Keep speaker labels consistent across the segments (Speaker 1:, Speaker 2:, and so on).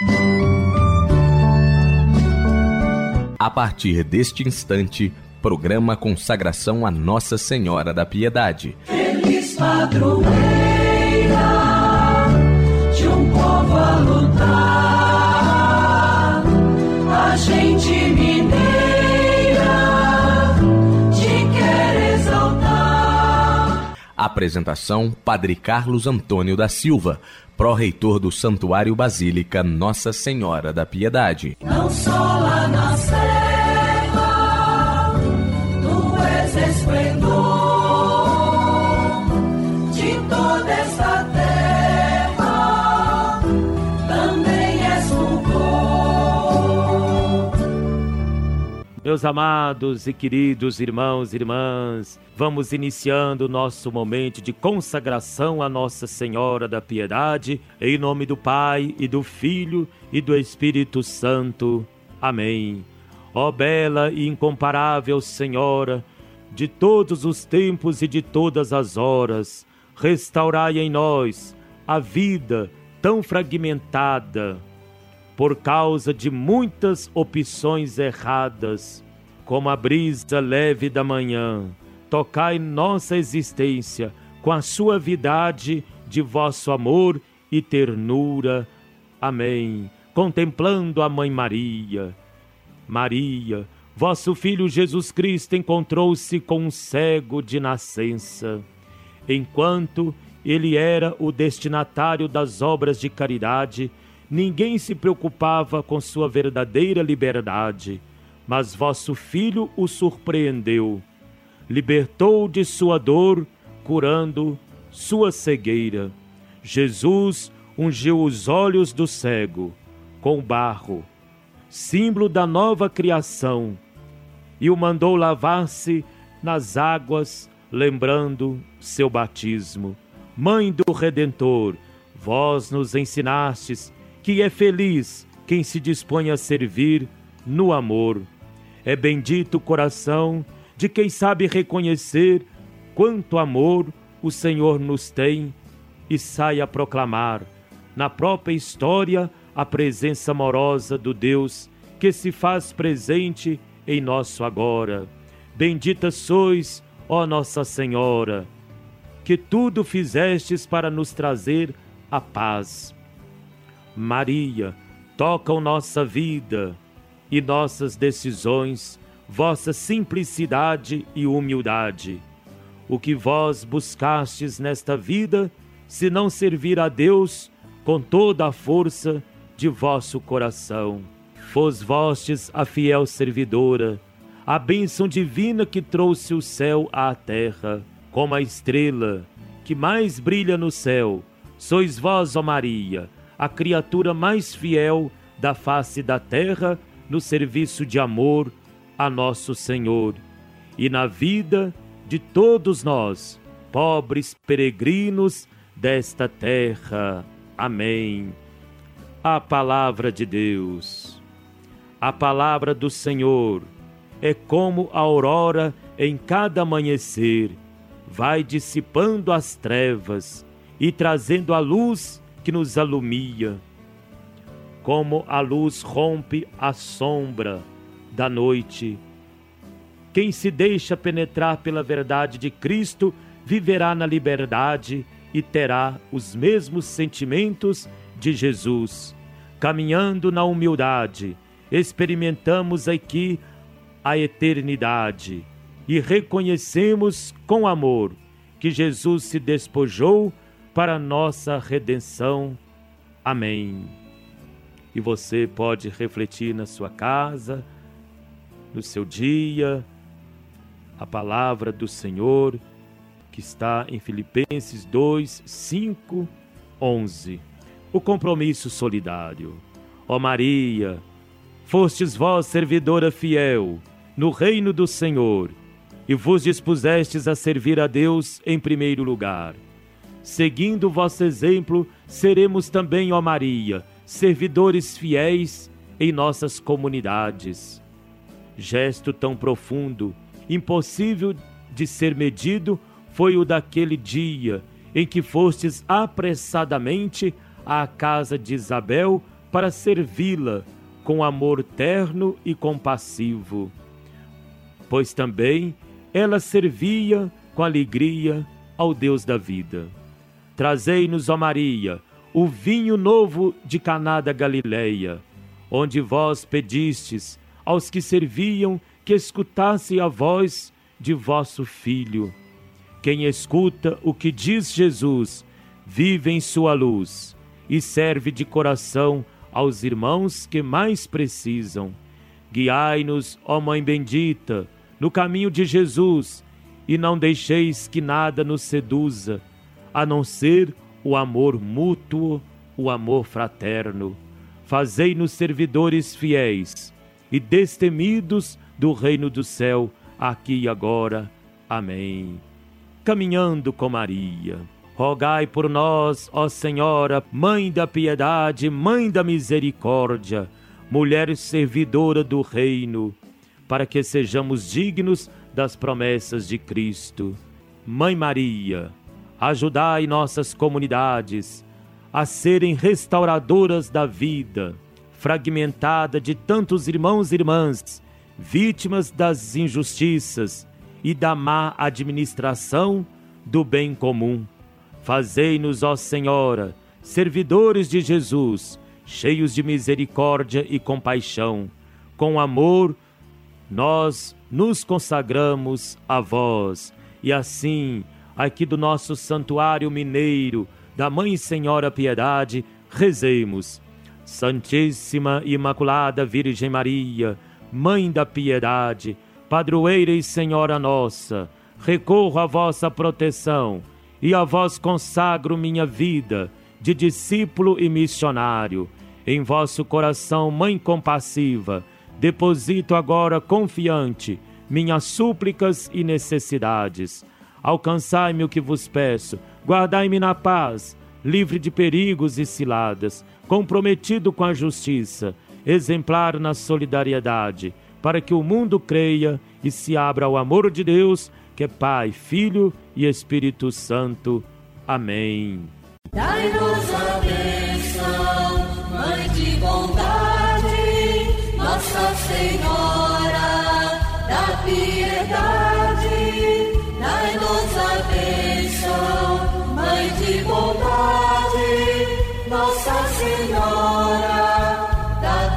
Speaker 1: A partir deste instante, programa Consagração a Nossa Senhora da Piedade.
Speaker 2: Feliz padroeira de um povo a lutar, a gente mineira te quer exaltar.
Speaker 1: Apresentação: Padre Carlos Antônio da Silva, pró-reitor do Santuário Basílica Nossa Senhora da Piedade.
Speaker 2: Não só lá na serra, tu és esplendor de toda esta terra, também és fulgor.
Speaker 3: Meus amados e queridos irmãos e irmãs, vamos iniciando o nosso momento de consagração a Nossa Senhora da Piedade, em nome do Pai e do Filho e do Espírito Santo. Amém. Ó bela e incomparável Senhora, de todos os tempos e de todas as horas, restaurai em nós a vida tão fragmentada por causa de muitas opções erradas, como a brisa leve da manhã. Tocai nossa existência com a suavidade de vosso amor e ternura. Amém. Contemplando a Mãe Maria. Maria, vosso Filho Jesus Cristo encontrou-se com um cego de nascença. Enquanto ele era o destinatário das obras de caridade, ninguém se preocupava com sua verdadeira liberdade, mas vosso Filho o surpreendeu. Libertou de sua dor, curando sua cegueira. Jesus ungiu os olhos do cego com barro, símbolo da nova criação, e o mandou lavar-se nas águas, lembrando seu batismo. Mãe do Redentor, vós nos ensinastes que é feliz quem se dispõe a servir no amor. É bendito o coração de quem sabe reconhecer quanto amor o Senhor nos tem e sai a proclamar na própria história a presença amorosa do Deus que se faz presente em nosso agora. Bendita sois, ó Nossa Senhora, que tudo fizestes para nos trazer a paz. Maria, tocam nossa vida e nossas decisões, vossa simplicidade e humildade. O que vós buscastes nesta vida, se não servir a Deus com toda a força de vosso coração. Fos vostes a fiel servidora, a bênção divina que trouxe o céu à terra, como a estrela que mais brilha no céu. Sois vós, ó Maria, a criatura mais fiel da face da terra, no serviço de amor a nosso Senhor, e na vida de todos nós, pobres peregrinos desta terra. Amém. A palavra de Deus. A palavra do Senhor é como a aurora em cada amanhecer, vai dissipando as trevas e trazendo a luz que nos alumia. Como a luz rompe a sombra da noite, quem se deixa penetrar pela verdade de Cristo viverá na liberdade e terá os mesmos sentimentos de Jesus. Caminhando na humildade, experimentamos aqui a eternidade e reconhecemos com amor que Jesus se despojou para nossa redenção. Amém. E você pode refletir na sua casa, no seu dia, a palavra do Senhor que está em Filipenses 2, 5, 11. O compromisso solidário. Ó Maria, fostes vós servidora fiel no reino do Senhor e vos dispusestes a servir a Deus em primeiro lugar. Seguindo vosso exemplo, seremos também, ó Maria, servidores fiéis em nossas comunidades. Gesto tão profundo, impossível de ser medido, foi o daquele dia em que fostes apressadamente à casa de Isabel para servi-la com amor terno e compassivo, pois também ela servia com alegria ao Deus da vida. Trazei-nos, ó Maria, o vinho novo de Caná da Galileia, onde vós pedistes aos que serviam que escutassem a voz de vosso Filho. Quem escuta o que diz Jesus, vive em sua luz e serve de coração aos irmãos que mais precisam. Guiai-nos, ó Mãe bendita, no caminho de Jesus, e não deixeis que nada nos seduza, a não ser o amor mútuo, o amor fraterno. Fazei-nos servidores fiéis e destemidos do reino do céu, aqui e agora. Amém. Caminhando com Maria, rogai por nós, ó Senhora, Mãe da piedade, Mãe da misericórdia, mulher servidora do reino, para que sejamos dignos das promessas de Cristo. Mãe Maria, ajudai nossas comunidades a serem restauradoras da vida, fragmentada de tantos irmãos e irmãs, vítimas das injustiças e da má administração do bem comum. Fazei-nos, ó Senhora, servidores de Jesus, cheios de misericórdia e compaixão. Com amor, nós nos consagramos a vós. E assim, aqui do nosso santuário mineiro, da Mãe Senhora Piedade, rezemos. Santíssima e Imaculada Virgem Maria, Mãe da Piedade, Padroeira e Senhora nossa, recorro à vossa proteção e a vós consagro minha vida de discípulo e missionário. Em vosso coração, Mãe compassiva, deposito agora confiante minhas súplicas e necessidades. Alcançai-me o que vos peço, guardai-me na paz, livre de perigos e ciladas, comprometido com a justiça, exemplar na solidariedade, para que o mundo creia e se abra ao amor de Deus, que é Pai, Filho e Espírito Santo. Amém.
Speaker 2: Dai-nos a bênção, Mãe de bondade, Nossa Senhora da piedade. Dai-nos a bênção, Mãe de bondade, Nossa Senhora da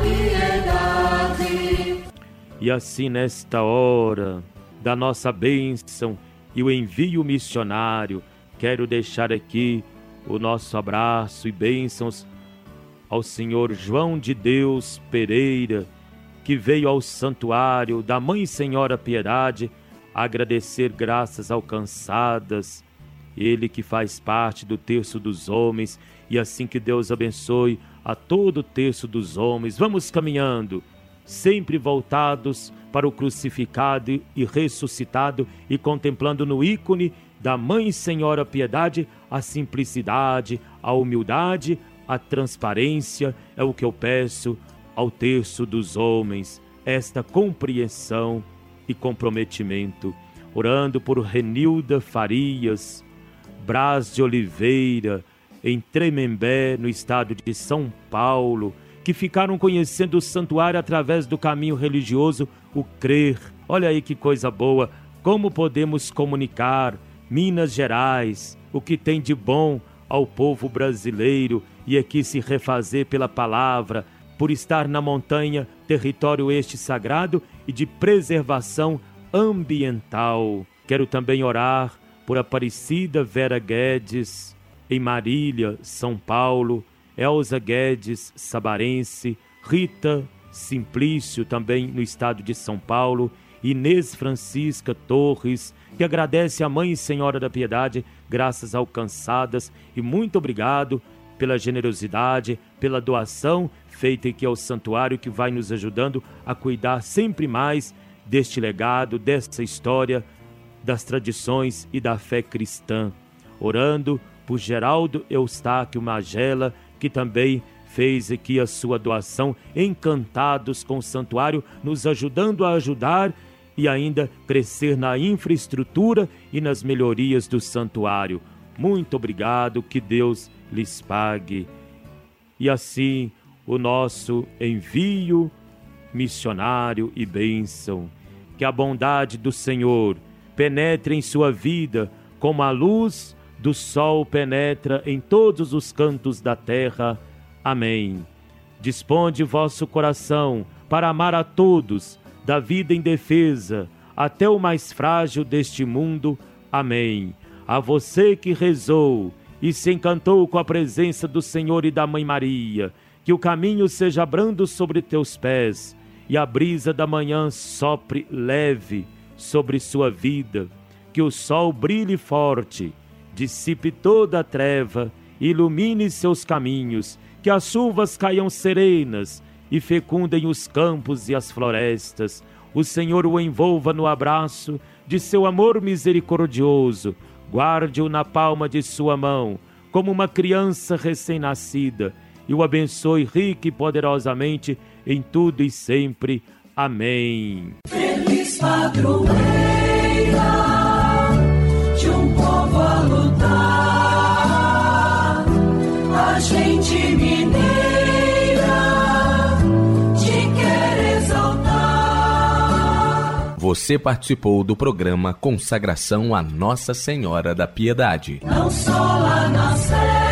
Speaker 2: piedade.
Speaker 3: E assim, nesta hora da nossa bênção e o envio missionário, quero deixar aqui o nosso abraço e bênçãos ao senhor João de Deus Pereira, que veio ao santuário da Mãe Senhora Piedade agradecer graças alcançadas. Ele que faz parte do terço dos homens, e assim que Deus abençoe a todo o terço dos homens. Vamos caminhando, sempre voltados para o crucificado e ressuscitado e contemplando no ícone da Mãe Senhora Piedade a simplicidade, a humildade, a transparência. É o que eu peço ao terço dos homens, esta compreensão e comprometimento. Orando por Renilda Farias Braz de Oliveira, em Tremembé, no estado de São Paulo, que ficaram conhecendo o santuário através do caminho religioso, o crer. Olha aí que coisa boa, como podemos comunicar Minas Gerais, o que tem de bom ao povo brasileiro, e aqui se refazer pela palavra, por estar na montanha, território este sagrado e de preservação ambiental. Quero também orar por Aparecida Vera Guedes, em Marília, São Paulo, Elza Guedes, sabarense, Rita Simplício, também no estado de São Paulo, Inês Francisca Torres, que agradece a Mãe Senhora da Piedade, graças alcançadas, e muito obrigado pela generosidade, pela doação feita aqui ao santuário, que vai nos ajudando a cuidar sempre mais deste legado, dessa história, das tradições e da fé cristã. Orando por Geraldo Eustáquio Magela, que também fez aqui a sua doação, encantados com o santuário, nos ajudando a ajudar e ainda crescer na infraestrutura e nas melhorias do santuário. Muito obrigado, que Deus lhes pague. E assim, o nosso envio missionário e bênção. Que a bondade do Senhor penetre em sua vida como a luz do sol penetra em todos os cantos da terra. Amém. Disponde vosso coração para amar a todos, da vida indefesa até o mais frágil deste mundo. Amém. A você que rezou e se encantou com a presença do Senhor e da Mãe Maria, que o caminho seja brando sobre teus pés e a brisa da manhã sopre leve sobre sua vida, que o sol brilhe forte, dissipe toda a treva, ilumine seus caminhos, que as chuvas caiam serenas e fecundem os campos e as florestas. O Senhor o envolva no abraço de seu amor misericordioso, guarde-o na palma de sua mão, como uma criança recém-nascida, e o abençoe rica e poderosamente em tudo e sempre. Amém.
Speaker 2: Feliz padroeira de um povo a lutar, a gente mineira te quer exaltar.
Speaker 1: Você participou do programa Consagração a Nossa Senhora da Piedade.
Speaker 2: Não só lá na Sé